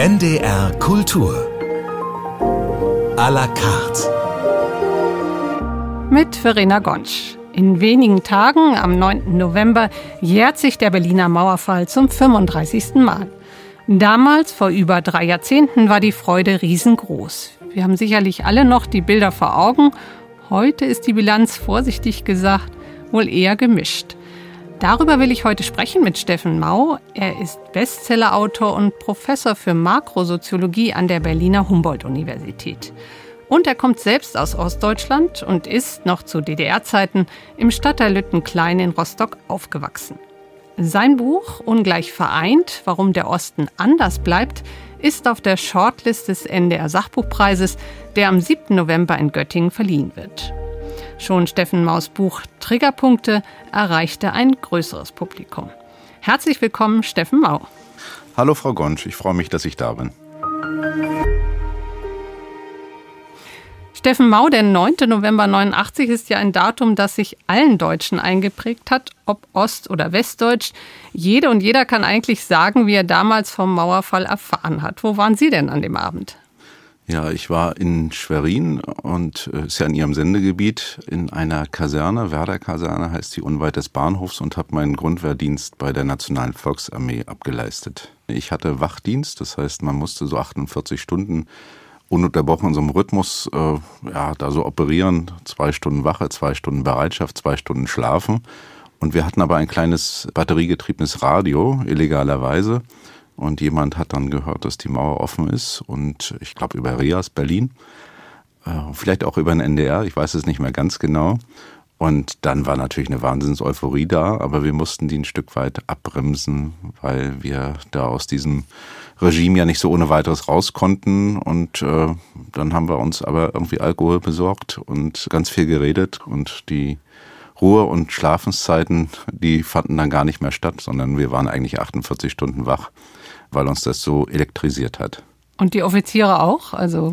NDR Kultur à la carte mit Verena Gontsch. In wenigen Tagen, am 9. November, jährt sich der Berliner Mauerfall zum 35. Mal. Damals, vor über 3 Jahrzehnten, war die Freude riesengroß. Wir haben sicherlich alle noch die Bilder vor Augen. Heute ist die Bilanz, vorsichtig gesagt, wohl eher gemischt. Darüber will ich heute sprechen mit Steffen Mau. Er ist Bestsellerautor und Professor für Makrosoziologie an der Berliner Humboldt-Universität. Und er kommt selbst aus Ostdeutschland und ist, noch zu DDR-Zeiten, im Stadtteil Lüttenklein in Rostock aufgewachsen. Sein Buch »Ungleich vereint. Warum der Osten anders bleibt« ist auf der Shortlist des NDR-Sachbuchpreises, der am 7. November in Göttingen verliehen wird. Schon Steffen Maus Buch »Triggerpunkte« erreichte ein größeres Publikum. Herzlich willkommen, Steffen Mau. Hallo Frau Gontsch, ich freue mich, dass ich da bin. Steffen Mau, der 9. November 1989 ist ja ein Datum, das sich allen Deutschen eingeprägt hat, ob Ost- oder Westdeutsch. Jede und jeder kann eigentlich sagen, wie er damals vom Mauerfall erfahren hat. Wo waren Sie denn an dem Abend? Ja, ich war in Schwerin und ist ja in Ihrem Sendegebiet in einer Kaserne, Werder-Kaserne heißt die, unweit des Bahnhofs, und habe meinen Grundwehrdienst bei der Nationalen Volksarmee abgeleistet. Ich hatte Wachdienst, das heißt, man musste so 48 Stunden ununterbrochen in so einem Rhythmus da so operieren. 2 Stunden Wache, 2 Stunden Bereitschaft, 2 Stunden Schlafen. Und wir hatten aber ein kleines batteriegetriebenes Radio, illegalerweise. Und jemand hat dann gehört, dass die Mauer offen ist. Und ich glaube über RIAS Berlin, vielleicht auch über den NDR, ich weiß es nicht mehr ganz genau. Und dann war natürlich eine Wahnsinns-Euphorie da, aber wir mussten die ein Stück weit abbremsen, weil wir da aus diesem Regime ja nicht so ohne weiteres raus konnten. Und dann haben wir uns aber irgendwie Alkohol besorgt und ganz viel geredet. Und die Ruhe- und Schlafenszeiten, die fanden dann gar nicht mehr statt, sondern wir waren eigentlich 48 Stunden wach, weil uns das so elektrisiert hat. Und die Offiziere auch?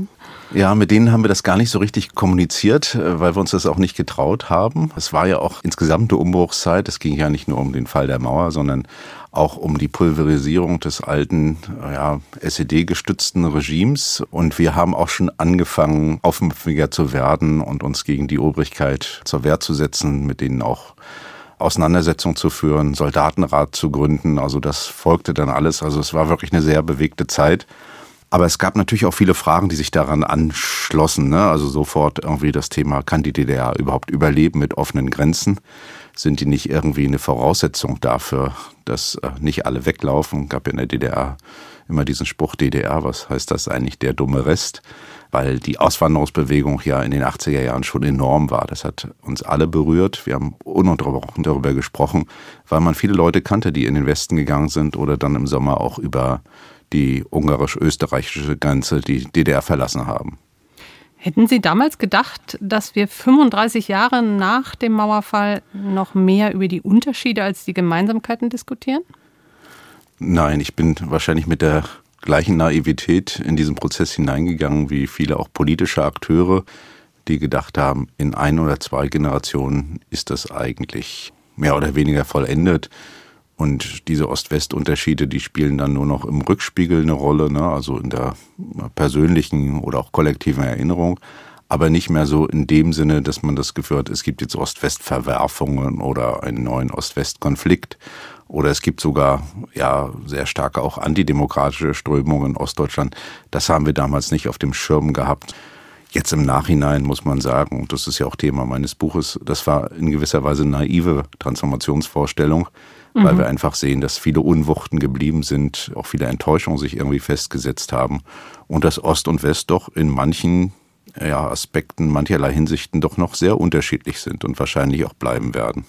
Ja, mit denen haben wir das gar nicht so richtig kommuniziert, weil wir uns das auch nicht getraut haben. Es war ja auch insgesamt eine Umbruchszeit. Es ging ja nicht nur um den Fall der Mauer, sondern auch um die Pulverisierung des alten, SED-gestützten Regimes. Und wir haben auch schon angefangen, aufmüpfiger zu werden und uns gegen die Obrigkeit zur Wehr zu setzen, mit denen auch Auseinandersetzungen zu führen, Soldatenrat zu gründen. Also das folgte dann alles. Also es war wirklich eine sehr bewegte Zeit. Aber es gab natürlich auch viele Fragen, die sich daran anschlossen. Ne? Also sofort irgendwie das Thema, kann die DDR überhaupt überleben mit offenen Grenzen? Sind die nicht irgendwie eine Voraussetzung dafür, dass nicht alle weglaufen? Es gab ja in der DDR immer diesen Spruch, DDR, was heißt das eigentlich, der dumme Rest? Weil die Auswanderungsbewegung ja in den 80er Jahren schon enorm war. Das hat uns alle berührt. Wir haben ununterbrochen darüber gesprochen, weil man viele Leute kannte, die in den Westen gegangen sind oder dann im Sommer auch über die ungarisch-österreichische Grenze die DDR verlassen haben. Hätten Sie damals gedacht, dass wir 35 Jahre nach dem Mauerfall noch mehr über die Unterschiede als die Gemeinsamkeiten diskutieren? Nein, ich bin wahrscheinlich mit der gleichen Naivität in diesen Prozess hineingegangen wie viele auch politische Akteure, die gedacht haben, in 1 oder 2 Generationen ist das eigentlich mehr oder weniger vollendet. Und diese Ost-West-Unterschiede, die spielen dann nur noch im Rückspiegel eine Rolle, ne? Also in der persönlichen oder auch kollektiven Erinnerung, aber nicht mehr so in dem Sinne, dass man das Gefühl hat, es gibt jetzt Ost-West-Verwerfungen oder einen neuen Ost-West-Konflikt oder es gibt sogar sehr starke auch antidemokratische Strömungen in Ostdeutschland. Das haben wir damals nicht auf dem Schirm gehabt. Jetzt im Nachhinein muss man sagen, und das ist ja auch Thema meines Buches, das war in gewisser Weise naive Transformationsvorstellung, weil wir einfach sehen, dass viele Unwuchten geblieben sind, auch viele Enttäuschungen sich irgendwie festgesetzt haben und dass Ost und West doch in manchen Aspekten, mancherlei Hinsichten doch noch sehr unterschiedlich sind und wahrscheinlich auch bleiben werden.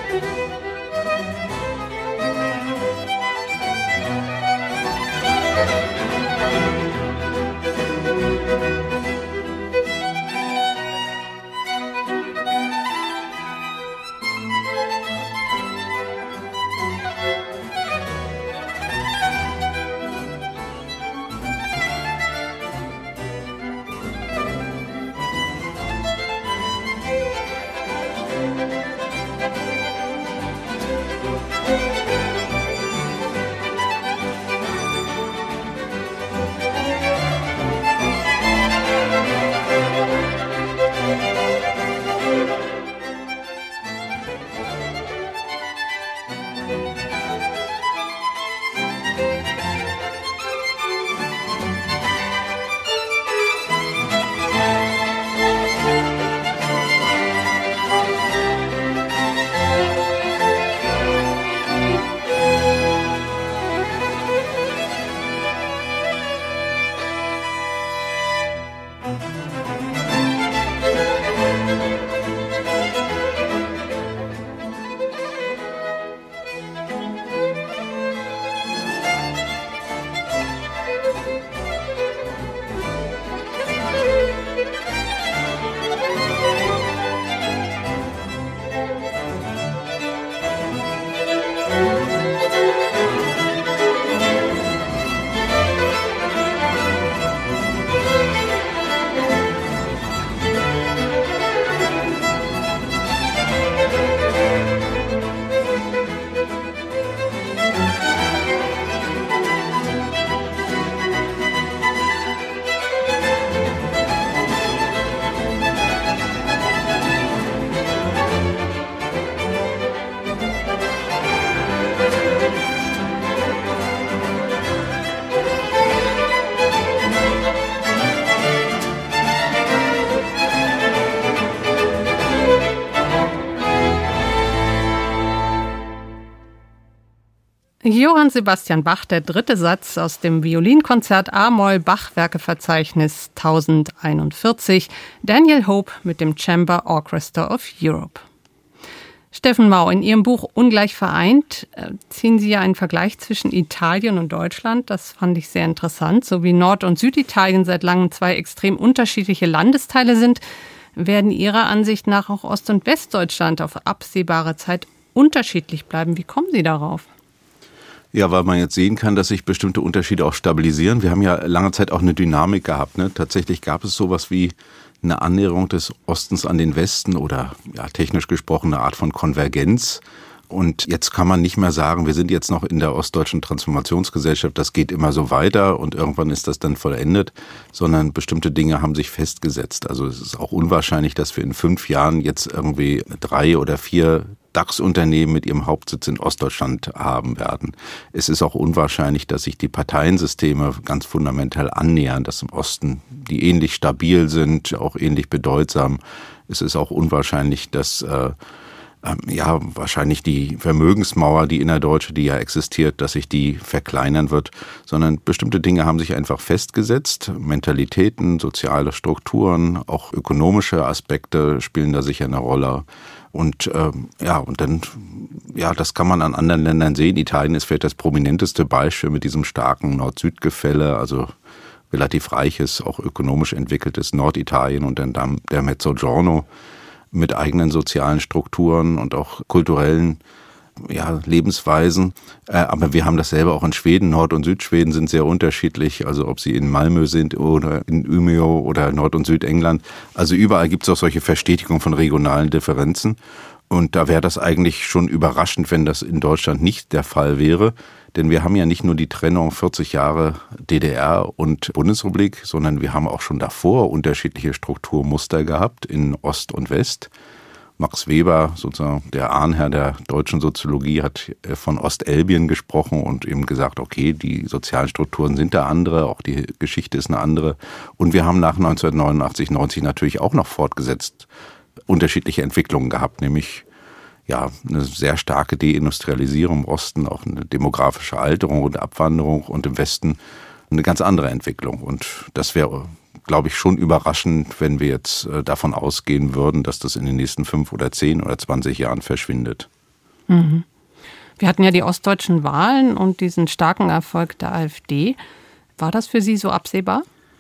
Johann Sebastian Bach, der dritte Satz aus dem Violinkonzert A-Moll Bachwerkeverzeichnis 1041, Daniel Hope mit dem Chamber Orchestra of Europe. Steffen Mau, in Ihrem Buch Ungleich vereint ziehen Sie ja einen Vergleich zwischen Italien und Deutschland. Das fand ich sehr interessant. So wie Nord- und Süditalien seit langem zwei extrem unterschiedliche Landesteile sind, werden Ihrer Ansicht nach auch Ost- und Westdeutschland auf absehbare Zeit unterschiedlich bleiben. Wie kommen Sie darauf? Ja, weil man jetzt sehen kann, dass sich bestimmte Unterschiede auch stabilisieren. Wir haben ja lange Zeit auch eine Dynamik gehabt. Ne? Tatsächlich gab es sowas wie eine Annäherung des Ostens an den Westen oder ja, technisch gesprochen eine Art von Konvergenz. Und jetzt kann man nicht mehr sagen, wir sind jetzt noch in der ostdeutschen Transformationsgesellschaft, das geht immer so weiter und irgendwann ist das dann vollendet, sondern bestimmte Dinge haben sich festgesetzt. Also es ist auch unwahrscheinlich, dass wir in 5 Jahren jetzt irgendwie 3 oder 4 DAX-Unternehmen mit ihrem Hauptsitz in Ostdeutschland haben werden. Es ist auch unwahrscheinlich, dass sich die Parteiensysteme ganz fundamental annähern, dass im Osten die ähnlich stabil sind, auch ähnlich bedeutsam. Es ist auch unwahrscheinlich, dass wahrscheinlich die Vermögensmauer, die innerdeutsche, die ja existiert, dass sich die verkleinern wird, sondern bestimmte Dinge haben sich einfach festgesetzt. Mentalitäten, soziale Strukturen, auch ökonomische Aspekte spielen da sicher eine Rolle. Und das kann man an anderen Ländern sehen. Italien ist vielleicht das prominenteste Beispiel mit diesem starken Nord-Süd-Gefälle, also relativ reiches, auch ökonomisch entwickeltes Norditalien und dann der Mezzogiorno mit eigenen sozialen Strukturen und auch kulturellen Lebensweisen. Aber wir haben dasselbe auch in Schweden. Nord- und Südschweden sind sehr unterschiedlich. Also ob sie in Malmö sind oder in Umeå oder Nord- und Südengland. Also überall gibt es auch solche Verstetigungen von regionalen Differenzen. Und da wäre das eigentlich schon überraschend, wenn das in Deutschland nicht der Fall wäre. Denn wir haben ja nicht nur die Trennung 40 Jahre DDR und Bundesrepublik, sondern wir haben auch schon davor unterschiedliche Strukturmuster gehabt in Ost und West. Max Weber, sozusagen der Ahnherr der deutschen Soziologie, hat von Ostelbien gesprochen und eben gesagt, okay, die sozialen Strukturen sind da andere, auch die Geschichte ist eine andere. Und wir haben nach 1989, 90 natürlich auch noch fortgesetzt unterschiedliche Entwicklungen gehabt, nämlich eine sehr starke Deindustrialisierung im Osten, auch eine demografische Alterung und Abwanderung und im Westen eine ganz andere Entwicklung. Und das wäre, glaube ich, schon überraschend, wenn wir jetzt davon ausgehen würden, dass das in den nächsten 5 oder 10 oder 20 Jahren verschwindet. Mhm. Wir hatten ja die ostdeutschen Wahlen und diesen starken Erfolg der AfD. War das für Sie so absehbar?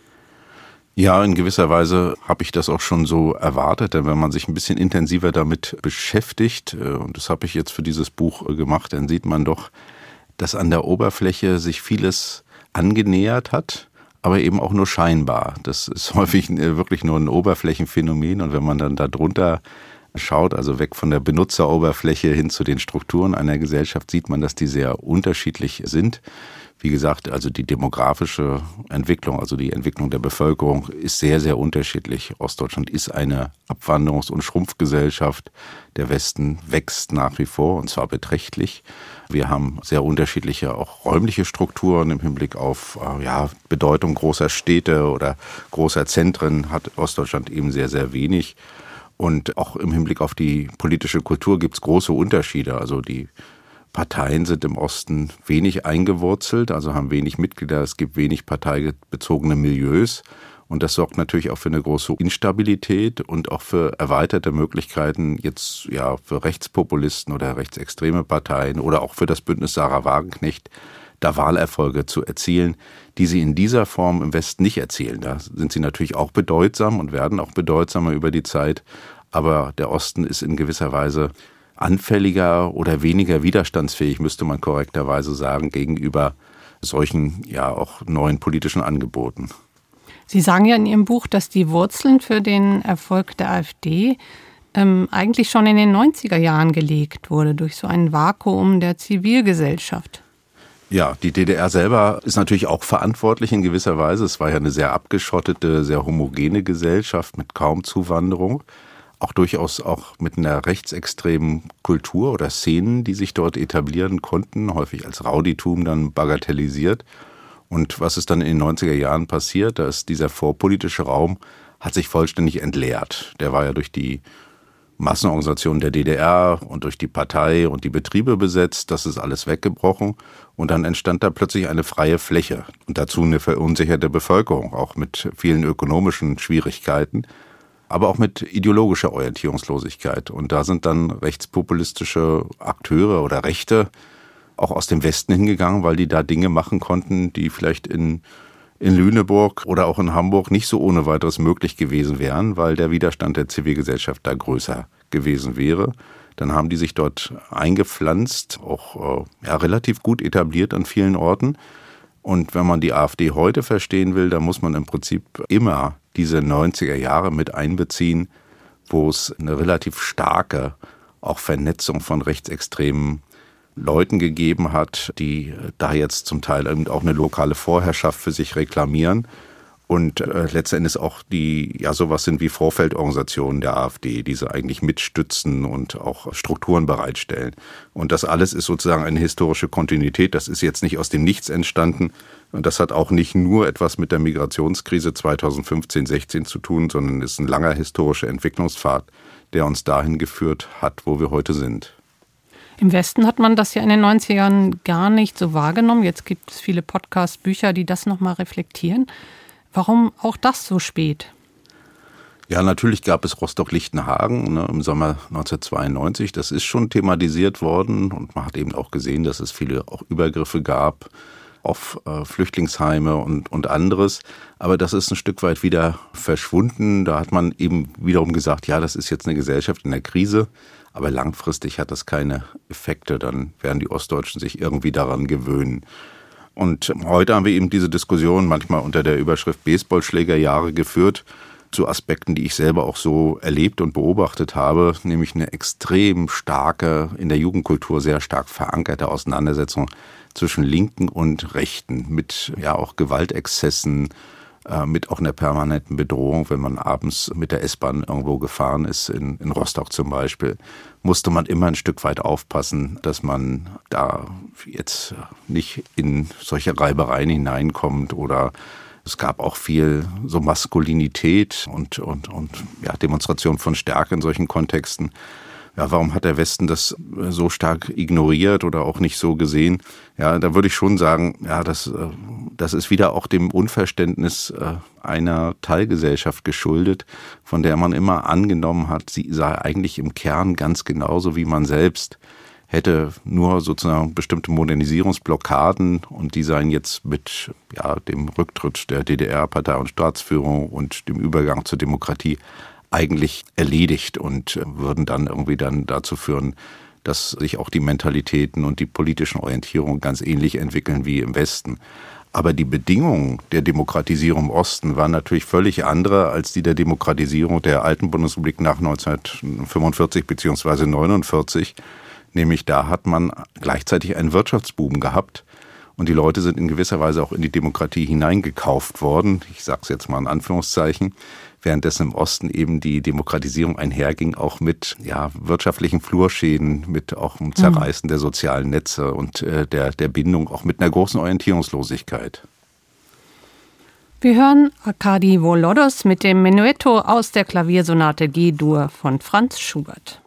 Ja, in gewisser Weise habe ich das auch schon so erwartet, denn wenn man sich ein bisschen intensiver damit beschäftigt, und das habe ich jetzt für dieses Buch gemacht, dann sieht man doch, dass an der Oberfläche sich vieles angenähert hat, aber eben auch nur scheinbar. Das ist häufig wirklich nur ein Oberflächenphänomen, und wenn man dann da drunter schaut, also weg von der Benutzeroberfläche hin zu den Strukturen einer Gesellschaft, sieht man, dass die sehr unterschiedlich sind. Wie gesagt, also die demografische Entwicklung, also die Entwicklung der Bevölkerung ist sehr, sehr unterschiedlich. Ostdeutschland ist eine Abwanderungs- und Schrumpfgesellschaft. Der Westen wächst nach wie vor, und zwar beträchtlich. Wir haben sehr unterschiedliche auch räumliche Strukturen im Hinblick auf Bedeutung großer Städte oder großer Zentren hat Ostdeutschland eben sehr, sehr wenig. Und auch im Hinblick auf die politische Kultur gibt es große Unterschiede. Also die Parteien sind im Osten wenig eingewurzelt, also haben wenig Mitglieder. Es gibt wenig parteibezogene Milieus. Und das sorgt natürlich auch für eine große Instabilität und auch für erweiterte Möglichkeiten jetzt für Rechtspopulisten oder rechtsextreme Parteien oder auch für das Bündnis Sarah Wagenknecht, da Wahlerfolge zu erzielen, die sie in dieser Form im Westen nicht erzielen. Da sind sie natürlich auch bedeutsam und werden auch bedeutsamer über die Zeit. Aber der Osten ist in gewisser Weise anfälliger oder weniger widerstandsfähig, müsste man korrekterweise sagen, gegenüber solchen auch neuen politischen Angeboten. Sie sagen ja in Ihrem Buch, dass die Wurzeln für den Erfolg der AfD eigentlich schon in den 90er Jahren gelegt wurde, durch so ein Vakuum der Zivilgesellschaft. Ja, die DDR selber ist natürlich auch verantwortlich in gewisser Weise. Es war ja eine sehr abgeschottete, sehr homogene Gesellschaft mit kaum Zuwanderung. Auch durchaus auch mit einer rechtsextremen Kultur oder Szenen, die sich dort etablieren konnten, häufig als Rowdytum dann bagatellisiert. Und was ist dann in den 90er Jahren passiert? Da ist dieser vorpolitische Raum, hat sich vollständig entleert. Der war ja durch die Massenorganisation der DDR und durch die Partei und die Betriebe besetzt. Das ist alles weggebrochen. Und dann entstand da plötzlich eine freie Fläche. Und dazu eine verunsicherte Bevölkerung, auch mit vielen ökonomischen Schwierigkeiten, aber auch mit ideologischer Orientierungslosigkeit. Und da sind dann rechtspopulistische Akteure oder Rechte auch aus dem Westen hingegangen, weil die da Dinge machen konnten, die vielleicht in Lüneburg oder auch in Hamburg nicht so ohne weiteres möglich gewesen wären, weil der Widerstand der Zivilgesellschaft da größer gewesen wäre. Dann haben die sich dort eingepflanzt, auch relativ gut etabliert an vielen Orten. Und wenn man die AfD heute verstehen will, dann muss man im Prinzip immer diese 90er Jahre mit einbeziehen, wo es eine relativ starke auch Vernetzung von rechtsextremen Leuten gegeben hat, die da jetzt zum Teil eben auch eine lokale Vorherrschaft für sich reklamieren und letzten Endes auch die sowas sind wie Vorfeldorganisationen der AfD, die sie eigentlich mitstützen und auch Strukturen bereitstellen. Und das alles ist sozusagen eine historische Kontinuität. Das ist jetzt nicht aus dem Nichts entstanden. Und das hat auch nicht nur etwas mit der Migrationskrise 2015-16 zu tun, sondern ist ein langer historischer Entwicklungspfad, der uns dahin geführt hat, wo wir heute sind. Im Westen hat man das ja in den 90ern gar nicht so wahrgenommen. Jetzt gibt es viele Podcasts, Bücher, die das nochmal reflektieren. Warum auch das so spät? Ja, natürlich gab es Rostock-Lichtenhagen im Sommer 1992. Das ist schon thematisiert worden und man hat eben auch gesehen, dass es viele auch Übergriffe gab auf Flüchtlingsheime und anderes. Aber das ist ein Stück weit wieder verschwunden. Da hat man eben wiederum gesagt, ja, das ist jetzt eine Gesellschaft in der Krise. Aber langfristig hat das keine Effekte. Dann werden die Ostdeutschen sich irgendwie daran gewöhnen. Und heute haben wir eben diese Diskussion manchmal unter der Überschrift Baseballschlägerjahre geführt zu Aspekten, die ich selber auch so erlebt und beobachtet habe, nämlich eine extrem starke, in der Jugendkultur sehr stark verankerte Auseinandersetzung zwischen Linken und Rechten mit auch Gewaltexzessen, mit auch einer permanenten Bedrohung. Wenn man abends mit der S-Bahn irgendwo gefahren ist, in Rostock zum Beispiel, musste man immer ein Stück weit aufpassen, dass man da jetzt nicht in solche Reibereien hineinkommt. Oder es gab auch viel so Maskulinität und Demonstration von Stärke in solchen Kontexten. Ja, warum hat der Westen das so stark ignoriert oder auch nicht so gesehen? Ja, da würde ich schon sagen, das ist wieder auch dem Unverständnis einer Teilgesellschaft geschuldet, von der man immer angenommen hat, sie sei eigentlich im Kern ganz genauso wie man selbst hätte nur sozusagen bestimmte Modernisierungsblockaden und die seien jetzt mit dem Rücktritt der DDR-Partei- und Staatsführung und dem Übergang zur Demokratie eigentlich erledigt und würden dann irgendwie dazu führen, dass sich auch die Mentalitäten und die politischen Orientierungen ganz ähnlich entwickeln wie im Westen. Aber die Bedingungen der Demokratisierung im Osten waren natürlich völlig andere als die der Demokratisierung der alten Bundesrepublik nach 1945 bzw. 1949. Nämlich da hat man gleichzeitig einen Wirtschaftsboom gehabt und die Leute sind in gewisser Weise auch in die Demokratie hineingekauft worden. Ich sage es jetzt mal in Anführungszeichen. Währenddessen im Osten eben die Demokratisierung einherging, auch mit wirtschaftlichen Flurschäden, mit auch dem Zerreißen der sozialen Netze und der Bindung, auch mit einer großen Orientierungslosigkeit. Wir hören Arkadi Volodos mit dem Menuetto aus der Klaviersonate G-Dur von Franz Schubert.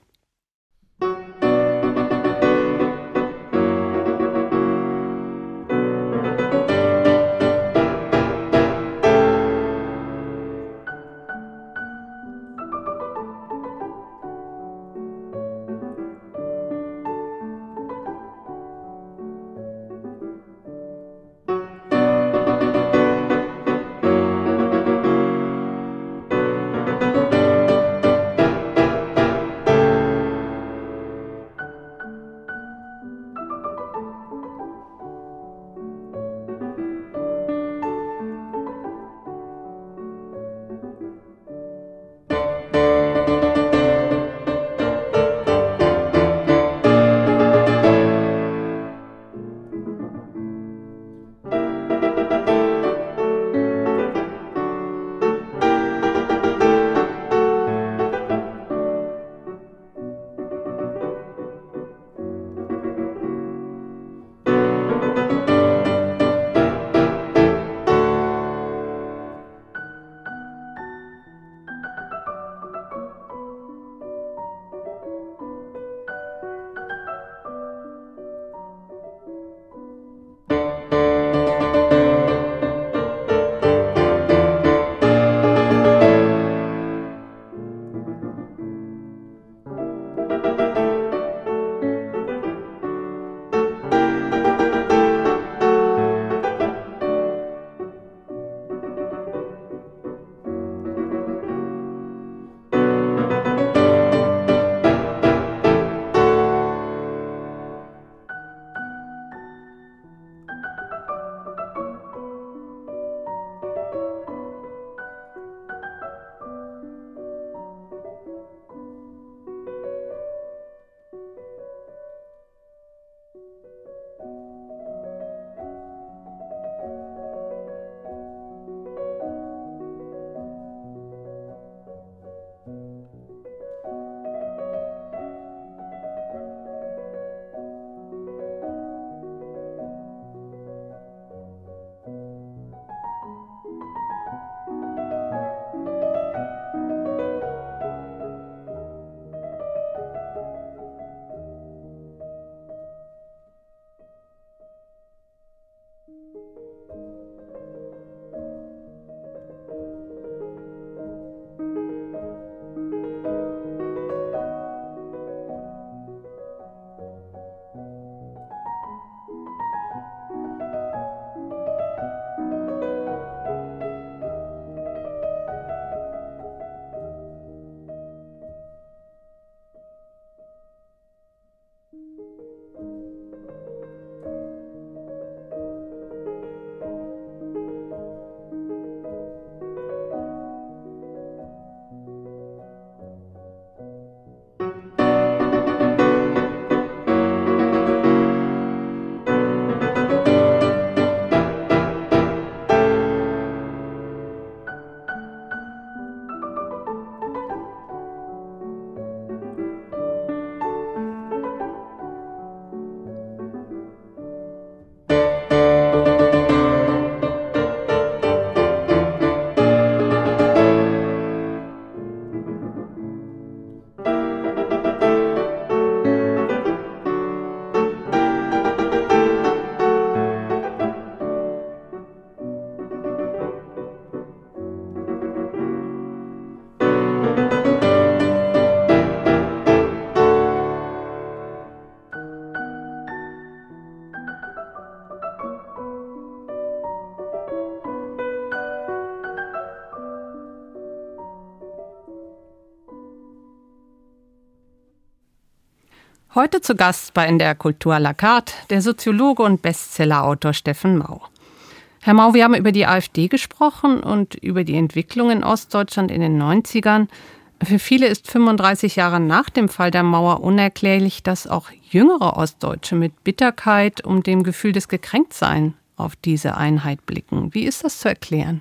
Heute zu Gast bei NDR Kultur à la carte der Soziologe und Bestsellerautor Steffen Mau. Herr Mau, wir haben über die AfD gesprochen und über die Entwicklung in Ostdeutschland in den 90ern. Für viele ist 35 Jahre nach dem Fall der Mauer unerklärlich, dass auch jüngere Ostdeutsche mit Bitterkeit und dem Gefühl des Gekränktseins auf diese Einheit blicken. Wie ist das zu erklären?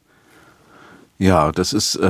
Ja, das ist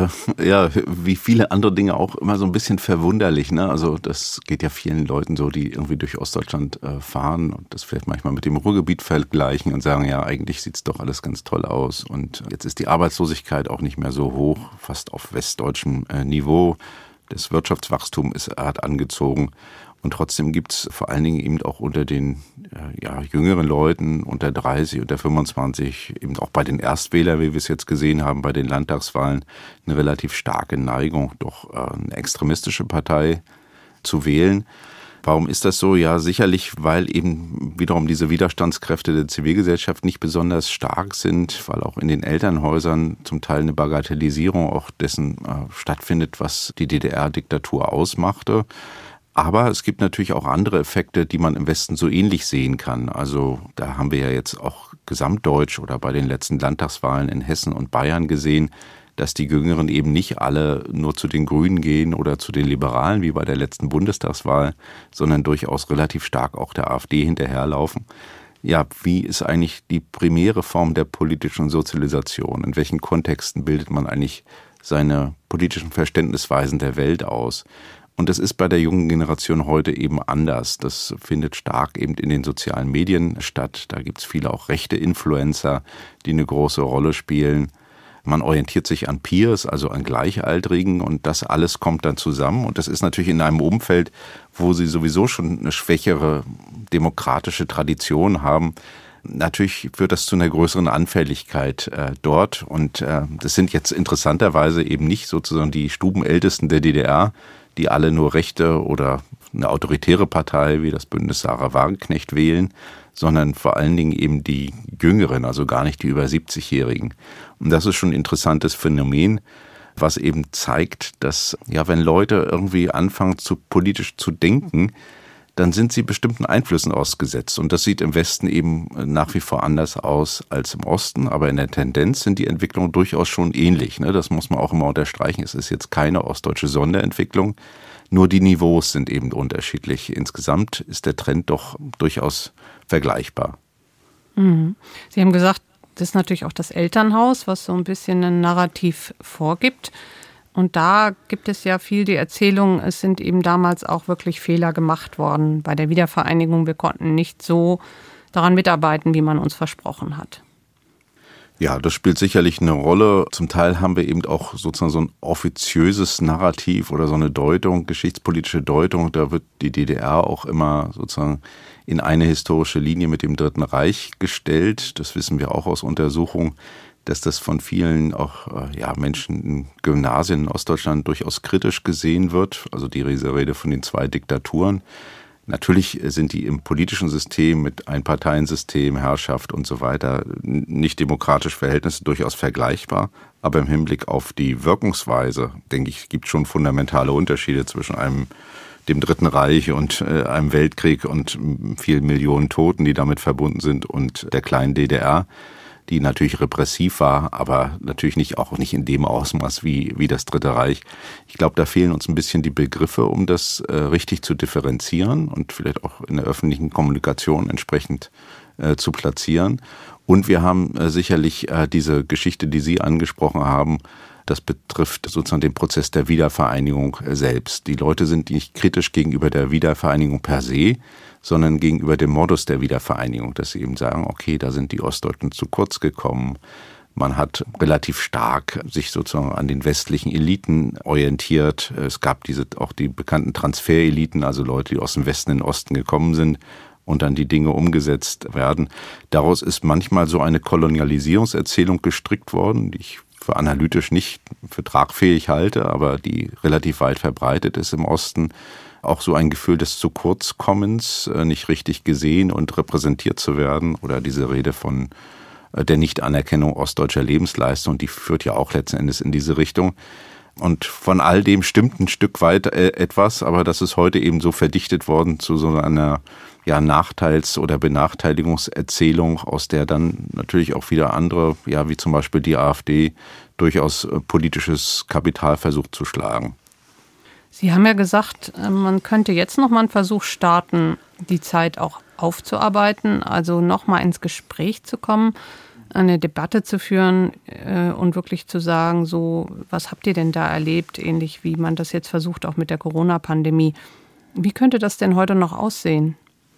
wie viele andere Dinge auch immer so ein bisschen verwunderlich, ne? Also das geht ja vielen Leuten so, die irgendwie durch Ostdeutschland fahren und das vielleicht manchmal mit dem Ruhrgebiet vergleichen und sagen, ja, eigentlich sieht's doch alles ganz toll aus und jetzt ist die Arbeitslosigkeit auch nicht mehr so hoch, fast auf westdeutschem Niveau. Das Wirtschaftswachstum hat angezogen. Und trotzdem gibt's vor allen Dingen eben auch unter den jüngeren Leuten, unter 30, unter 25, eben auch bei den Erstwählern, wie wir es jetzt gesehen haben, bei den Landtagswahlen, eine relativ starke Neigung, doch eine extremistische Partei zu wählen. Warum ist das so? Ja, sicherlich, weil eben wiederum diese Widerstandskräfte der Zivilgesellschaft nicht besonders stark sind, weil auch in den Elternhäusern zum Teil eine Bagatellisierung auch dessen stattfindet, was die DDR-Diktatur ausmachte. Aber es gibt natürlich auch andere Effekte, die man im Westen so ähnlich sehen kann. Also da haben wir ja jetzt auch gesamtdeutsch oder bei den letzten Landtagswahlen in Hessen und Bayern gesehen, dass die Jüngeren eben nicht alle nur zu den Grünen gehen oder zu den Liberalen wie bei der letzten Bundestagswahl, sondern durchaus relativ stark auch der AfD hinterherlaufen. Ja, wie ist eigentlich die primäre Form der politischen Sozialisation? In welchen Kontexten bildet man eigentlich seine politischen Verständnisweisen der Welt aus? Und das ist bei der jungen Generation heute eben anders. Das findet stark eben in den sozialen Medien statt. Da gibt es viele auch rechte Influencer, die eine große Rolle spielen. Man orientiert sich an Peers, also an Gleichaltrigen und das alles kommt dann zusammen. Und das ist natürlich in einem Umfeld, wo sie sowieso schon eine schwächere demokratische Tradition haben. Natürlich führt das zu einer größeren Anfälligkeit dort. Und das sind jetzt interessanterweise eben nicht sozusagen die Stubenältesten der DDR, die alle nur rechte oder eine autoritäre Partei wie das Bündnis Sarah Wagenknecht wählen, sondern vor allen Dingen eben die Jüngeren, also gar nicht die über 70-Jährigen. Und das ist schon ein interessantes Phänomen, was eben zeigt, dass wenn Leute irgendwie anfangen, politisch zu denken, dann sind sie bestimmten Einflüssen ausgesetzt. Und das sieht im Westen eben nach wie vor anders aus als im Osten. Aber in der Tendenz sind die Entwicklungen durchaus schon ähnlich. Das muss man auch immer unterstreichen. Es ist jetzt keine ostdeutsche Sonderentwicklung. Nur die Niveaus sind eben unterschiedlich. Insgesamt ist der Trend doch durchaus vergleichbar. Mhm. Sie haben gesagt, das ist natürlich auch das Elternhaus, was so ein bisschen ein Narrativ vorgibt. Und da gibt es ja viel die Erzählung, es sind eben damals auch wirklich Fehler gemacht worden bei der Wiedervereinigung. Wir konnten nicht so daran mitarbeiten, wie man uns versprochen hat. Ja, das spielt sicherlich eine Rolle. Zum Teil haben wir eben auch sozusagen so ein offiziöses Narrativ oder so eine Deutung, geschichtspolitische Deutung. Da wird die DDR auch immer sozusagen in eine historische Linie mit dem Dritten Reich gestellt. Das wissen wir auch aus Untersuchungen, dass das von vielen auch Menschen in Gymnasien in Ostdeutschland durchaus kritisch gesehen wird. Also die Rede von den 2 Diktaturen. Natürlich sind die im politischen System mit Einparteiensystem, Herrschaft und so weiter nicht demokratische Verhältnisse durchaus vergleichbar. Aber im Hinblick auf die Wirkungsweise, denke ich, gibt es schon fundamentale Unterschiede zwischen dem Dritten Reich und einem Weltkrieg und vielen Millionen Toten, die damit verbunden sind, und der kleinen DDR, die natürlich repressiv war, aber natürlich auch nicht in dem Ausmaß wie das Dritte Reich. Ich glaube, da fehlen uns ein bisschen die Begriffe, um das richtig zu differenzieren und vielleicht auch in der öffentlichen Kommunikation entsprechend zu platzieren. Und wir haben sicherlich diese Geschichte, die Sie angesprochen haben, das betrifft sozusagen den Prozess der Wiedervereinigung selbst. Die Leute sind nicht kritisch gegenüber der Wiedervereinigung per se, sondern gegenüber dem Modus der Wiedervereinigung, dass sie eben sagen, okay, da sind die Ostdeutschen zu kurz gekommen. Man hat relativ stark sich sozusagen an den westlichen Eliten orientiert. Es gab auch die bekannten Transfereliten, also Leute, die aus dem Westen in den Osten gekommen sind und dann die Dinge umgesetzt werden. Daraus ist manchmal so eine Kolonialisierungserzählung gestrickt worden, die ich für analytisch nicht für tragfähig halte, aber die relativ weit verbreitet ist im Osten. Auch so ein Gefühl des Zu-kurz-Kommens, nicht richtig gesehen und repräsentiert zu werden. Oder diese Rede von der Nichtanerkennung ostdeutscher Lebensleistung, die führt ja auch letzten Endes in diese Richtung. Und von all dem stimmt ein Stück weit etwas, aber das ist heute eben so verdichtet worden zu so einer Nachteils- oder Benachteiligungserzählung, aus der dann natürlich auch wieder andere, wie zum Beispiel die AfD, durchaus politisches Kapital versucht zu schlagen. Sie haben ja gesagt, man könnte jetzt noch mal einen Versuch starten, die Zeit auch aufzuarbeiten, also noch mal ins Gespräch zu kommen, eine Debatte zu führen und wirklich zu sagen, so, was habt ihr denn da erlebt, ähnlich wie man das jetzt versucht, auch mit der Corona-Pandemie. Wie könnte das denn heute noch aussehen?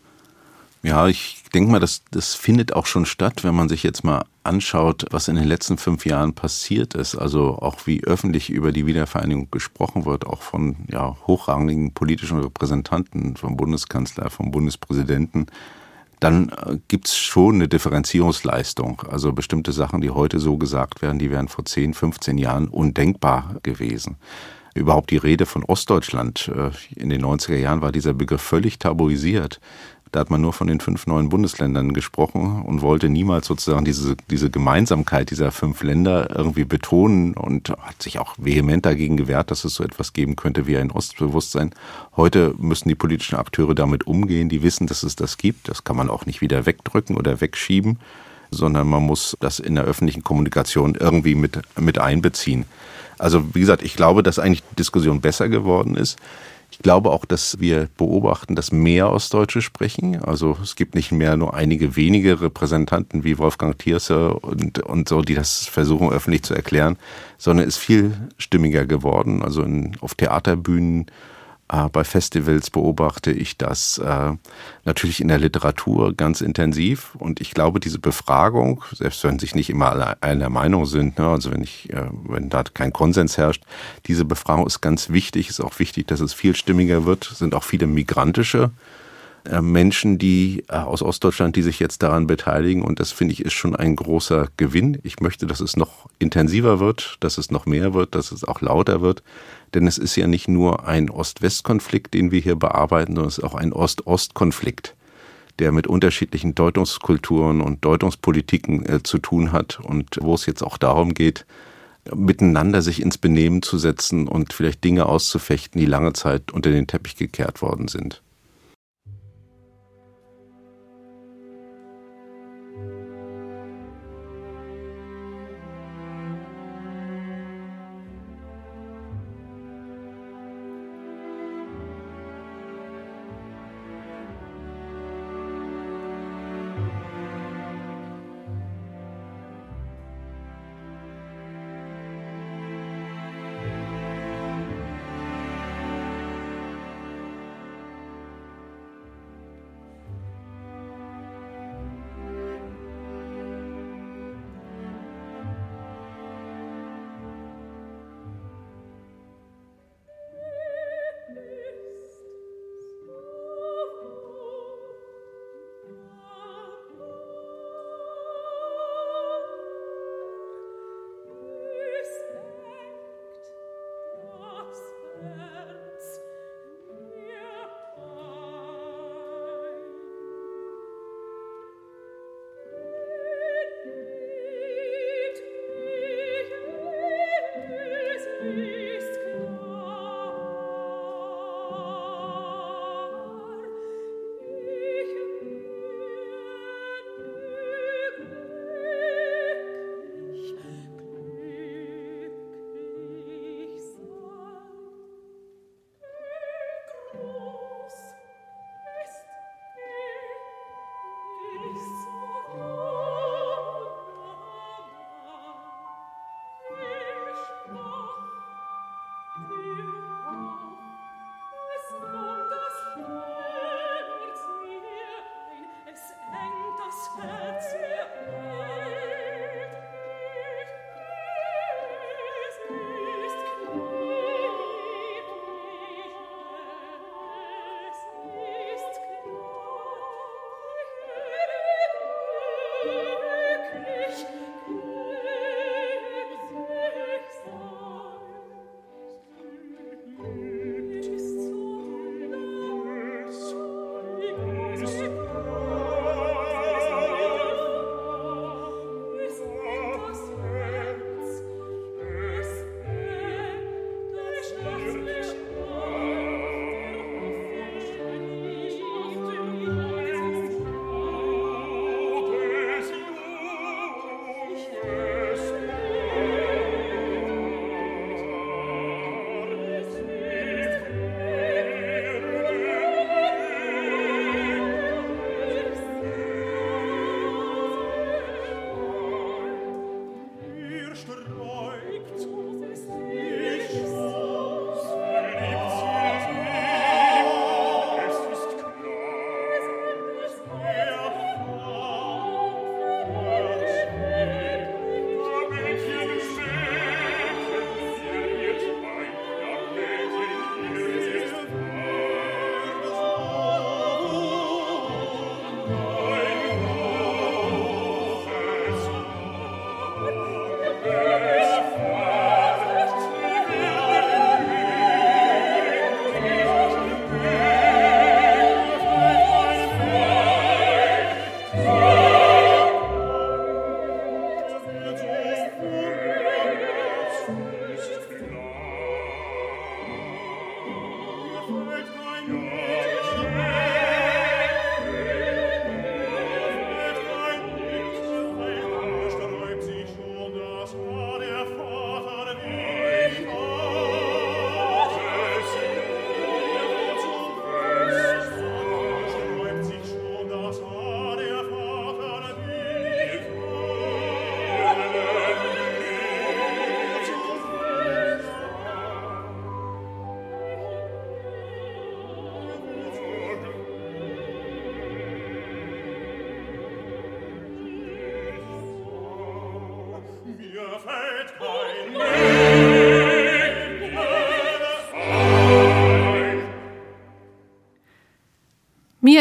Ja, ich denke mal, das findet auch schon statt, wenn man sich jetzt mal anschaut, was in den letzten 5 Jahren passiert ist. Also auch wie öffentlich über die Wiedervereinigung gesprochen wird, auch von hochrangigen politischen Repräsentanten, vom Bundeskanzler, vom Bundespräsidenten. Dann gibt's schon eine Differenzierungsleistung. Also bestimmte Sachen, die heute so gesagt werden, die wären vor 10, 15 Jahren undenkbar gewesen. Überhaupt die Rede von Ostdeutschland in den 90er Jahren war dieser Begriff völlig tabuisiert. Da hat man nur von den 5 neuen Bundesländern gesprochen und wollte niemals sozusagen diese Gemeinsamkeit dieser 5 Länder irgendwie betonen und hat sich auch vehement dagegen gewehrt, dass es so etwas geben könnte wie ein Ostbewusstsein. Heute müssen die politischen Akteure damit umgehen, die wissen, dass es das gibt. Das kann man auch nicht wieder wegdrücken oder wegschieben, sondern man muss das in der öffentlichen Kommunikation irgendwie mit einbeziehen. Also wie gesagt, ich glaube, dass eigentlich die Diskussion besser geworden ist. Ich glaube auch, dass wir beobachten, dass mehr Ostdeutsche sprechen. Also es gibt nicht mehr nur einige wenige Repräsentanten wie Wolfgang Thierse und so, die das versuchen öffentlich zu erklären, sondern es ist viel stimmiger geworden. Also auf Theaterbühnen, bei Festivals beobachte ich das natürlich in der Literatur ganz intensiv. Und ich glaube, diese Befragung, selbst wenn sich nicht immer alle einer Meinung sind, also wenn da kein Konsens herrscht, diese Befragung ist ganz wichtig. Ist auch wichtig, dass es viel stimmiger wird. Es sind auch viele migrantische Menschen, die aus Ostdeutschland, die sich jetzt daran beteiligen. Und das, finde ich, ist schon ein großer Gewinn. Ich möchte, dass es noch intensiver wird, dass es noch mehr wird, dass es auch lauter wird. Denn es ist ja nicht nur ein Ost-West-Konflikt, den wir hier bearbeiten, sondern es ist auch ein Ost-Ost-Konflikt, der mit unterschiedlichen Deutungskulturen und Deutungspolitiken zu tun hat und wo es jetzt auch darum geht, miteinander sich ins Benehmen zu setzen und vielleicht Dinge auszufechten, die lange Zeit unter den Teppich gekehrt worden sind.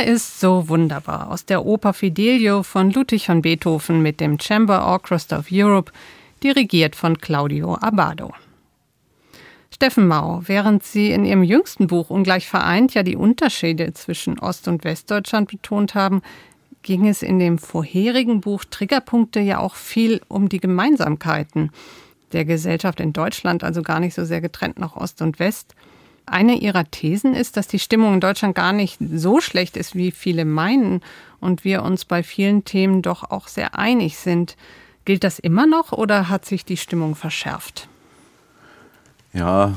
hier ist So wunderbar aus der Oper Fidelio von Ludwig van Beethoven mit dem Chamber Orchestra of Europe, dirigiert von Claudio Abbado. Steffen Mau, während Sie in Ihrem jüngsten Buch Ungleich vereint ja die Unterschiede zwischen Ost- und Westdeutschland betont haben, ging es in dem vorherigen Buch Triggerpunkte ja auch viel um die Gemeinsamkeiten der Gesellschaft in Deutschland, also gar nicht so sehr getrennt nach Ost und West. Eine Ihrer Thesen ist, dass die Stimmung in Deutschland gar nicht so schlecht ist, wie viele meinen und wir uns bei vielen Themen doch auch sehr einig sind. Gilt das immer noch oder hat sich die Stimmung verschärft? Ja,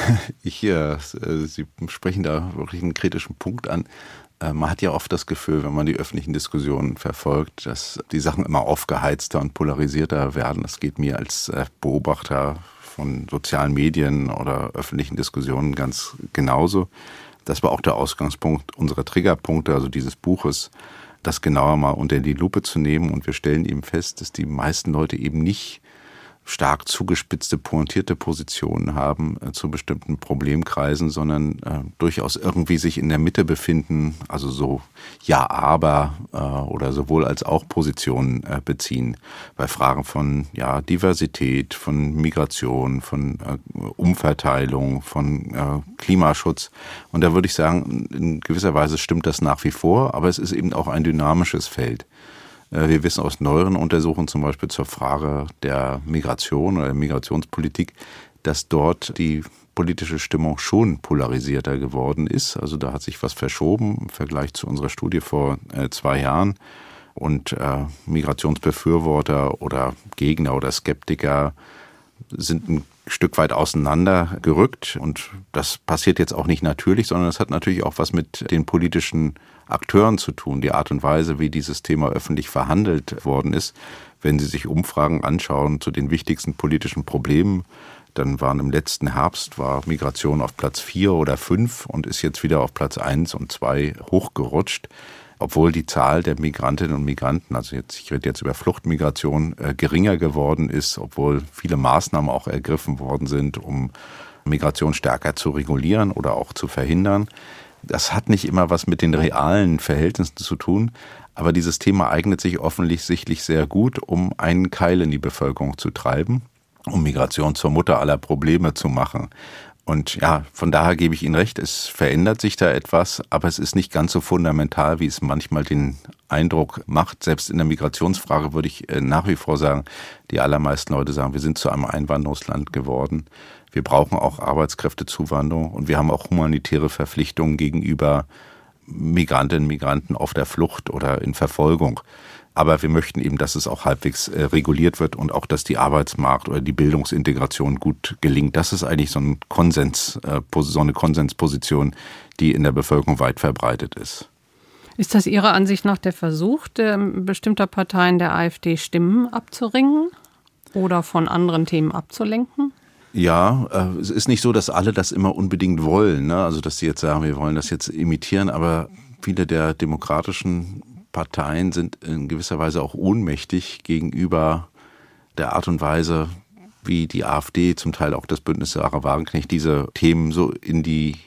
Sie sprechen da wirklich einen kritischen Punkt an. Man hat ja oft das Gefühl, wenn man die öffentlichen Diskussionen verfolgt, dass die Sachen immer aufgeheizter und polarisierter werden. Das geht mir als Beobachter von sozialen Medien oder öffentlichen Diskussionen ganz genauso. Das war auch der Ausgangspunkt unserer Triggerpunkte, also dieses Buches, das genauer mal unter die Lupe zu nehmen. Und wir stellen eben fest, dass die meisten Leute eben nicht stark zugespitzte, pointierte Positionen haben zu bestimmten Problemkreisen, sondern durchaus irgendwie sich in der Mitte befinden, also so ja, aber oder sowohl als auch Positionen beziehen bei Fragen von Diversität, von Migration, von Umverteilung, von Klimaschutz. Und da würde ich sagen, in gewisser Weise stimmt das nach wie vor, aber es ist eben auch ein dynamisches Feld. Wir wissen aus neueren Untersuchungen, zum Beispiel zur Frage der Migration oder der Migrationspolitik, dass dort die politische Stimmung schon polarisierter geworden ist. Also da hat sich was verschoben im Vergleich zu unserer Studie vor 2 Jahren. Und Migrationsbefürworter oder Gegner oder Skeptiker sind ein Stück weit auseinandergerückt. Und das passiert jetzt auch nicht natürlich, sondern es hat natürlich auch was mit den politischen Akteuren zu tun, die Art und Weise, wie dieses Thema öffentlich verhandelt worden ist. Wenn Sie sich Umfragen anschauen zu den wichtigsten politischen Problemen, dann waren im letzten Herbst Migration auf Platz 4 oder 5 und ist jetzt wieder auf Platz 1 und 2 hochgerutscht. Obwohl die Zahl der Migrantinnen und Migranten, ich rede jetzt über Fluchtmigration, geringer geworden ist, obwohl viele Maßnahmen auch ergriffen worden sind, um Migration stärker zu regulieren oder auch zu verhindern. Das hat nicht immer was mit den realen Verhältnissen zu tun, aber dieses Thema eignet sich offensichtlich sehr gut, um einen Keil in die Bevölkerung zu treiben, um Migration zur Mutter aller Probleme zu machen. Und ja, von daher gebe ich Ihnen recht, es verändert sich da etwas, aber es ist nicht ganz so fundamental, wie es manchmal den Eindruck macht. Selbst in der Migrationsfrage würde ich nach wie vor sagen, die allermeisten Leute sagen, wir sind zu einem Einwanderungsland geworden. Wir brauchen auch Arbeitskräftezuwanderung und wir haben auch humanitäre Verpflichtungen gegenüber Migrantinnen und Migranten auf der Flucht oder in Verfolgung. Aber wir möchten eben, dass es auch halbwegs reguliert wird und auch, dass die Arbeitsmarkt- oder die Bildungsintegration gut gelingt. Das ist eigentlich so eine Konsensposition, die in der Bevölkerung weit verbreitet ist. Ist das Ihrer Ansicht nach der Versuch bestimmter Parteien der AfD, Stimmen abzuringen oder von anderen Themen abzulenken? Ja, es ist nicht so, dass alle das immer unbedingt wollen, ne? Also dass sie jetzt sagen, wir wollen das jetzt imitieren, aber viele der demokratischen Parteien sind in gewisser Weise auch ohnmächtig gegenüber der Art und Weise, wie die AfD, zum Teil auch das Bündnis Sarah Wagenknecht, diese Themen so in die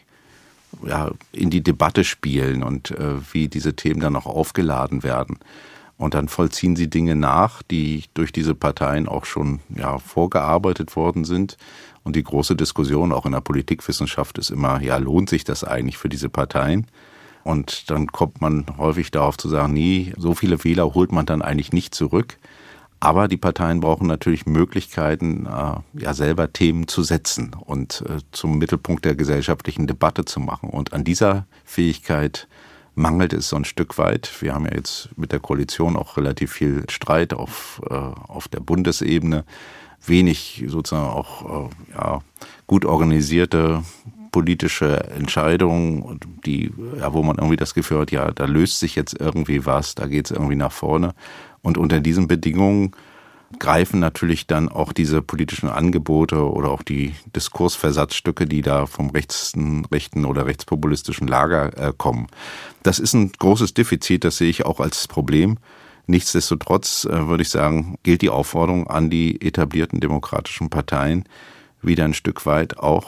Debatte spielen und wie diese Themen dann auch aufgeladen werden. Und dann vollziehen sie Dinge nach, die durch diese Parteien auch schon vorgearbeitet worden sind. Und die große Diskussion auch in der Politikwissenschaft ist immer, lohnt sich das eigentlich für diese Parteien? Und dann kommt man häufig darauf zu sagen, nee, so viele Wähler holt man dann eigentlich nicht zurück. Aber die Parteien brauchen natürlich Möglichkeiten, selber Themen zu setzen und zum Mittelpunkt der gesellschaftlichen Debatte zu machen. Und an dieser Fähigkeit mangelt es so ein Stück weit. Wir haben ja jetzt mit der Koalition auch relativ viel Streit auf der Bundesebene, wenig sozusagen auch gut organisierte politische Entscheidungen, wo man irgendwie das Gefühl hat, da löst sich jetzt irgendwie was, da geht es irgendwie nach vorne. Und unter diesen Bedingungen greifen natürlich dann auch diese politischen Angebote oder auch die Diskursversatzstücke, die da vom rechten oder rechtspopulistischen Lager kommen. Das ist ein großes Defizit, das sehe ich auch als Problem. Nichtsdestotrotz würde ich sagen, gilt die Aufforderung an die etablierten demokratischen Parteien, wieder ein Stück weit auch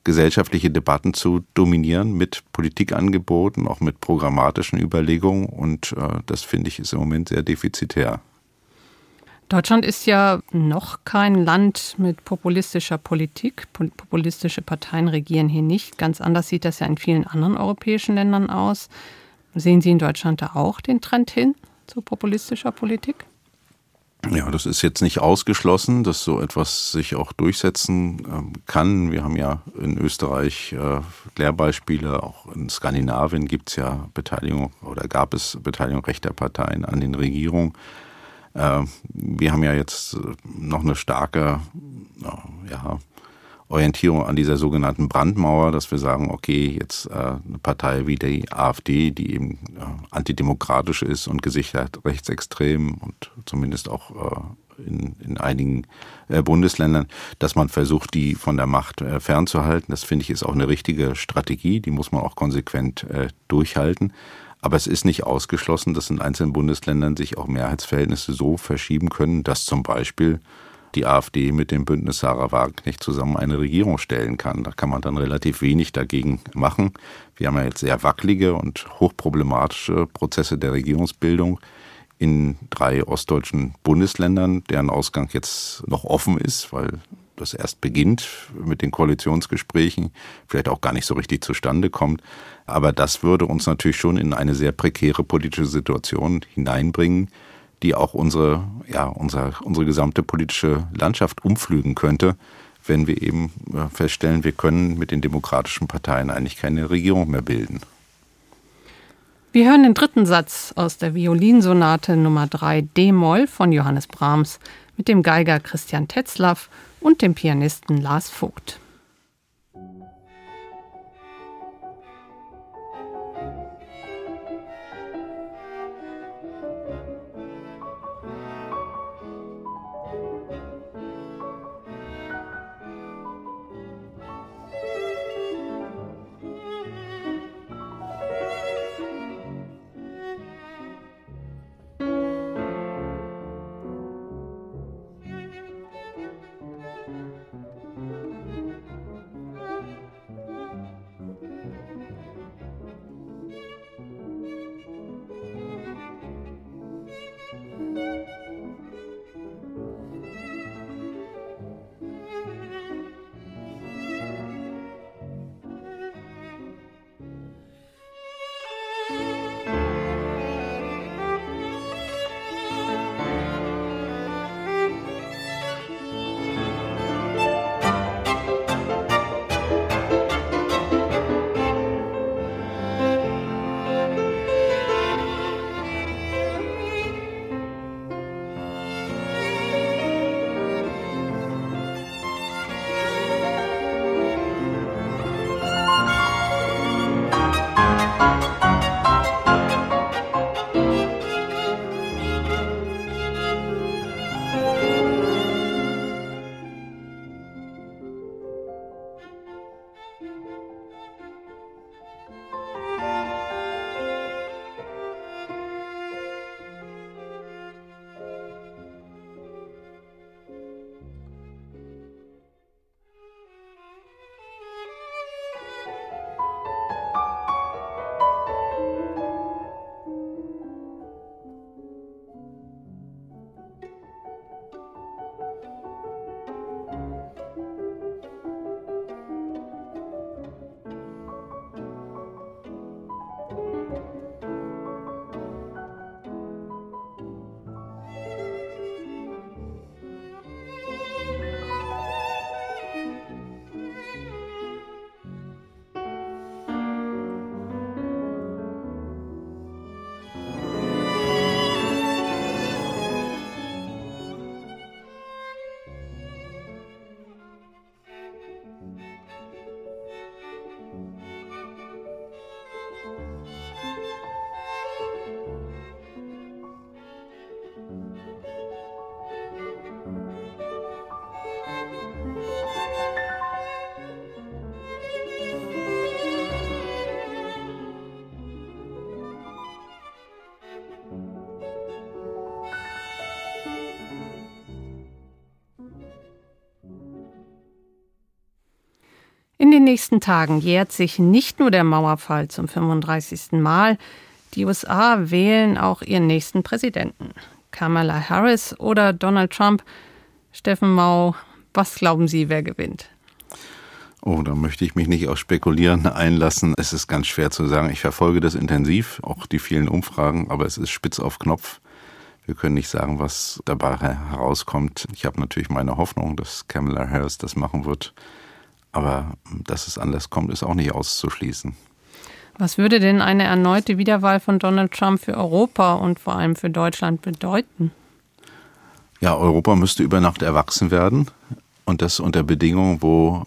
gesellschaftliche Debatten zu dominieren mit Politikangeboten, auch mit programmatischen Überlegungen. Und das, finde ich, ist im Moment sehr defizitär. Deutschland ist ja noch kein Land mit populistischer Politik. Populistische Parteien regieren hier nicht. Ganz anders sieht das ja in vielen anderen europäischen Ländern aus. Sehen Sie in Deutschland da auch den Trend hin zu populistischer Politik? Ja, das ist jetzt nicht ausgeschlossen, dass so etwas sich auch durchsetzen kann. Wir haben ja in Österreich Lehrbeispiele, auch in Skandinavien gibt es ja Beteiligung oder gab es Beteiligung rechter Parteien an den Regierungen. Wir haben ja jetzt noch eine starke Orientierung an dieser sogenannten Brandmauer, dass wir sagen, okay, jetzt eine Partei wie die AfD, die eben antidemokratisch ist und gesichert rechtsextrem und zumindest auch in einigen Bundesländern, dass man versucht, die von der Macht fernzuhalten. Das finde ich ist auch eine richtige Strategie, die muss man auch konsequent durchhalten. Aber es ist nicht ausgeschlossen, dass in einzelnen Bundesländern sich auch Mehrheitsverhältnisse so verschieben können, dass zum Beispiel die AfD mit dem Bündnis Sarah Wagenknecht zusammen eine Regierung stellen kann. Da kann man dann relativ wenig dagegen machen. Wir haben ja jetzt sehr wackelige und hochproblematische Prozesse der Regierungsbildung in 3 ostdeutschen Bundesländern, deren Ausgang jetzt noch offen ist, weil das erst beginnt mit den Koalitionsgesprächen, vielleicht auch gar nicht so richtig zustande kommt. Aber das würde uns natürlich schon in eine sehr prekäre politische Situation hineinbringen, die auch unsere gesamte politische Landschaft umflügen könnte, wenn wir eben feststellen, wir können mit den demokratischen Parteien eigentlich keine Regierung mehr bilden. Wir hören den 3. Satz aus der Violinsonate Nummer 3 D-Moll von Johannes Brahms mit dem Geiger Christian Tetzlaff und dem Pianisten Lars Vogt. den nächsten Tagen jährt sich nicht nur der Mauerfall zum 35. Mal. Die USA wählen auch ihren nächsten Präsidenten. Kamala Harris oder Donald Trump. Steffen Mau, was glauben Sie, wer gewinnt? Oh, da möchte ich mich nicht auf Spekulieren einlassen. Es ist ganz schwer zu sagen. Ich verfolge das intensiv, auch die vielen Umfragen, aber es ist spitz auf Knopf. Wir können nicht sagen, was dabei herauskommt. Ich habe natürlich meine Hoffnung, dass Kamala Harris das machen wird. Aber dass es anders kommt, ist auch nicht auszuschließen. Was würde denn eine erneute Wiederwahl von Donald Trump für Europa und vor allem für Deutschland bedeuten? Ja, Europa müsste über Nacht erwachsen werden. Und das unter Bedingungen, wo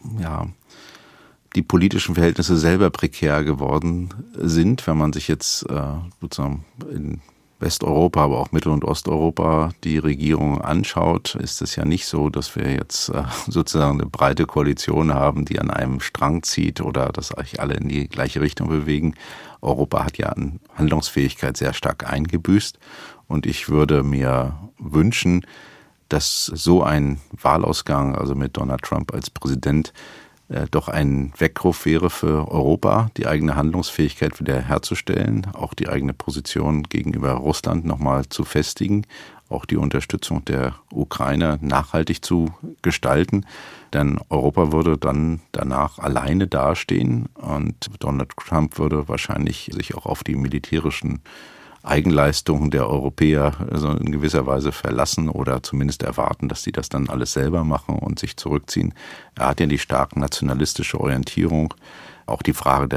die politischen Verhältnisse selber prekär geworden sind. Wenn man sich jetzt sozusagen in Westeuropa, aber auch Mittel- und Osteuropa die Regierung anschaut, ist es ja nicht so, dass wir jetzt sozusagen eine breite Koalition haben, die an einem Strang zieht oder dass sich alle in die gleiche Richtung bewegen. Europa hat ja an Handlungsfähigkeit sehr stark eingebüßt. Und ich würde mir wünschen, dass so ein Wahlausgang, also mit Donald Trump als Präsident, doch ein Weckruf wäre für Europa, die eigene Handlungsfähigkeit wieder herzustellen, auch die eigene Position gegenüber Russland nochmal zu festigen, auch die Unterstützung der Ukraine nachhaltig zu gestalten. Denn Europa würde dann danach alleine dastehen und Donald Trump würde wahrscheinlich sich auch auf die militärischen Eigenleistungen der Europäer also in gewisser Weise verlassen oder zumindest erwarten, dass sie das dann alles selber machen und sich zurückziehen. Er hat ja die stark nationalistische Orientierung. Auch die Frage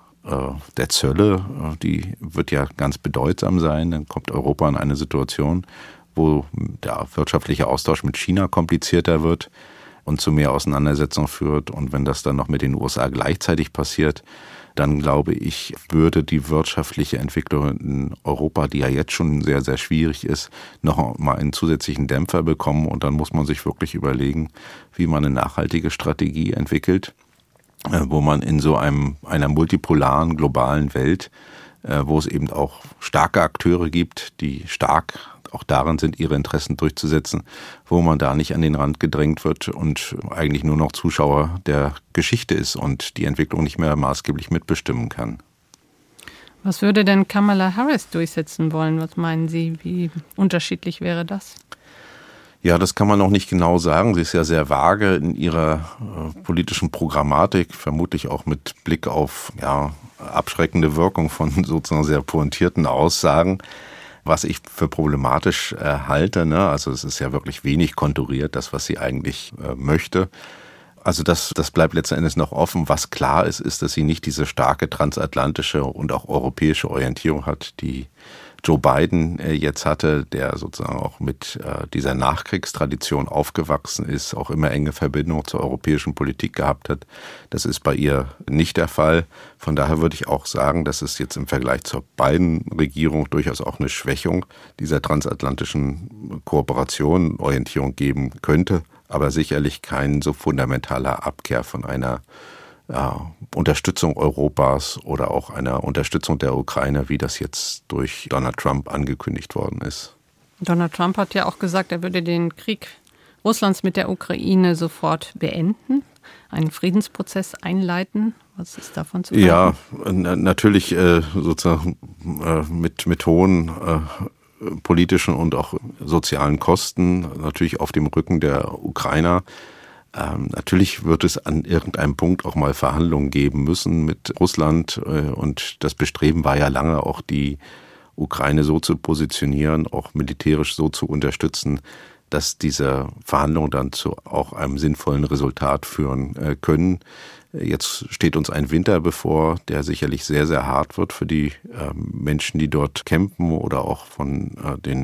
der Zölle, die wird ja ganz bedeutsam sein. Dann kommt Europa in eine Situation, wo der wirtschaftliche Austausch mit China komplizierter wird und zu mehr Auseinandersetzungen führt. Und wenn das dann noch mit den USA gleichzeitig passiert, dann glaube ich, würde die wirtschaftliche Entwicklung in Europa, die ja jetzt schon sehr, sehr schwierig ist, noch mal einen zusätzlichen Dämpfer bekommen. Und dann muss man sich wirklich überlegen, wie man eine nachhaltige Strategie entwickelt, wo man in so einer multipolaren, globalen Welt, wo es eben auch starke Akteure gibt, die stark auch darin sind, ihre Interessen durchzusetzen, wo man da nicht an den Rand gedrängt wird und eigentlich nur noch Zuschauer der Geschichte ist und die Entwicklung nicht mehr maßgeblich mitbestimmen kann. Was würde denn Kamala Harris durchsetzen wollen? Was meinen Sie, wie unterschiedlich wäre das? Ja, das kann man noch nicht genau sagen. Sie ist ja sehr vage in ihrer politischen Programmatik, vermutlich auch mit Blick auf abschreckende Wirkung von sozusagen sehr pointierten Aussagen. Was ich für problematisch halte, also es ist ja wirklich wenig konturiert, das, was sie eigentlich möchte. Also das bleibt letzten Endes noch offen. Was klar ist, ist, dass sie nicht diese starke transatlantische und auch europäische Orientierung hat, die Joe Biden jetzt hatte, der sozusagen auch mit dieser Nachkriegstradition aufgewachsen ist, auch immer enge Verbindung zur europäischen Politik gehabt hat. Das ist bei ihr nicht der Fall. Von daher würde ich auch sagen, dass es jetzt im Vergleich zur Biden-Regierung durchaus auch eine Schwächung dieser transatlantischen Kooperation, Orientierung geben könnte, aber sicherlich kein so fundamentaler Abkehr von einer Unterstützung Europas oder auch einer Unterstützung der Ukraine, wie das jetzt durch Donald Trump angekündigt worden ist. Donald Trump hat ja auch gesagt, er würde den Krieg Russlands mit der Ukraine sofort beenden, einen Friedensprozess einleiten. Was ist davon zu halten? Ja, natürlich sozusagen mit hohen politischen und auch sozialen Kosten, natürlich auf dem Rücken der Ukrainer. Natürlich wird es an irgendeinem Punkt auch mal Verhandlungen geben müssen mit Russland und das Bestreben war ja lange auch die Ukraine so zu positionieren, auch militärisch so zu unterstützen, dass diese Verhandlungen dann zu auch einem sinnvollen Resultat führen können. Jetzt steht uns ein Winter bevor, der sicherlich sehr, sehr hart wird für die Menschen, die dort campen oder auch von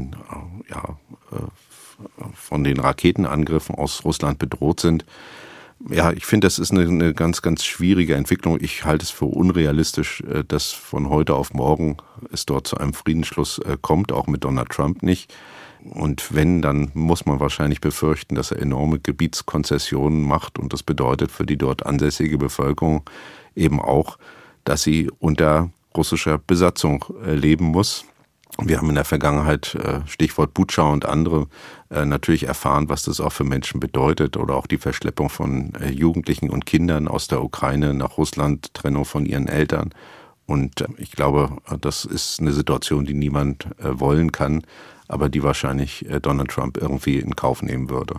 den Raketenangriffen aus Russland bedroht sind. Ja, ich finde, das ist eine ganz, ganz schwierige Entwicklung. Ich halte es für unrealistisch, dass von heute auf morgen es dort zu einem Friedensschluss kommt, auch mit Donald Trump nicht. Und wenn, dann muss man wahrscheinlich befürchten, dass er enorme Gebietskonzessionen macht. Und das bedeutet für die dort ansässige Bevölkerung eben auch, dass sie unter russischer Besatzung leben muss. Wir haben in der Vergangenheit, Stichwort Butscha und andere, natürlich erfahren, was das auch für Menschen bedeutet oder auch die Verschleppung von Jugendlichen und Kindern aus der Ukraine nach Russland, Trennung von ihren Eltern. Und ich glaube, das ist eine Situation, die niemand wollen kann, aber die wahrscheinlich Donald Trump irgendwie in Kauf nehmen würde.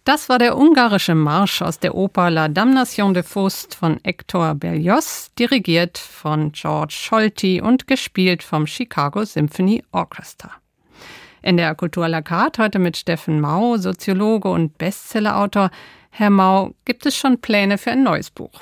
Das war der ungarische Marsch aus der Oper La Damnation de Faust von Hector Berlioz, dirigiert von George Scholti und gespielt vom Chicago Symphony Orchestra. NDR Kultur à la carte heute mit Steffen Mau, Soziologe und Bestsellerautor. Herr Mau, gibt es schon Pläne für ein neues Buch?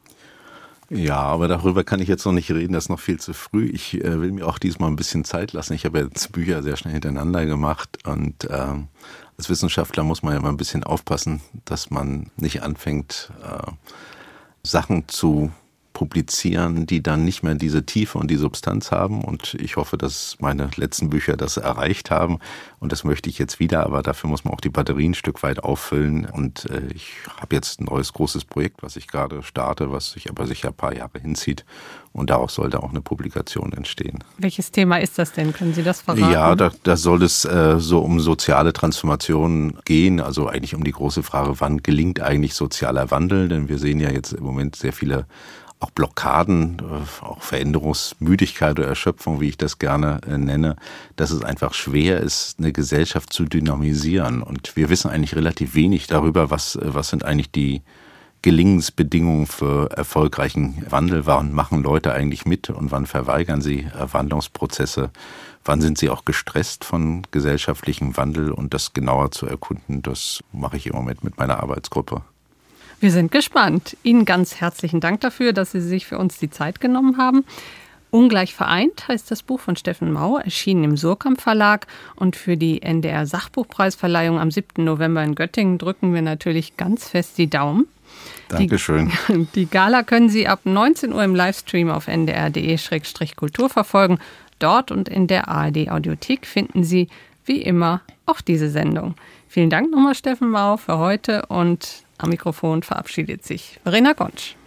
Ja, aber darüber kann ich jetzt noch nicht reden, das ist noch viel zu früh. Ich will mir auch diesmal ein bisschen Zeit lassen. Ich habe jetzt Bücher sehr schnell hintereinander gemacht und als Wissenschaftler muss man ja immer ein bisschen aufpassen, dass man nicht anfängt, Sachen zu publizieren, die dann nicht mehr diese Tiefe und die Substanz haben. Und ich hoffe, dass meine letzten Bücher das erreicht haben. Und das möchte ich jetzt wieder, aber dafür muss man auch die Batterien ein Stück weit auffüllen. Und ich habe jetzt ein neues großes Projekt, was ich gerade starte, was sich aber sicher ein paar Jahre hinzieht. Und daraus sollte auch eine Publikation entstehen. Welches Thema ist das denn? Können Sie das verraten? Ja, da soll es so um soziale Transformation gehen. Also eigentlich um die große Frage, wann gelingt eigentlich sozialer Wandel? Denn wir sehen ja jetzt im Moment sehr viele auch Blockaden, auch Veränderungsmüdigkeit oder Erschöpfung, wie ich das gerne nenne, dass es einfach schwer ist, eine Gesellschaft zu dynamisieren. Und wir wissen eigentlich relativ wenig darüber, was sind eigentlich die Gelingensbedingungen für erfolgreichen Wandel. Wann machen Leute eigentlich mit und wann verweigern sie Wandlungsprozesse? Wann sind sie auch gestresst von gesellschaftlichem Wandel? Und das genauer zu erkunden, das mache ich im Moment mit meiner Arbeitsgruppe. Wir sind gespannt. Ihnen ganz herzlichen Dank dafür, dass Sie sich für uns die Zeit genommen haben. Ungleich vereint heißt das Buch von Steffen Mau, erschienen im Surkamp Verlag. Und für die NDR Sachbuchpreisverleihung am 7. November in Göttingen drücken wir natürlich ganz fest die Daumen. Dankeschön. Die Gala können Sie ab 19 Uhr im Livestream auf ndr.de/kultur verfolgen. Dort und in der ARD-Audiothek finden Sie, wie immer, auch diese Sendung. Vielen Dank nochmal, Steffen Mau, für heute und am Mikrofon verabschiedet sich Verena Gontsch.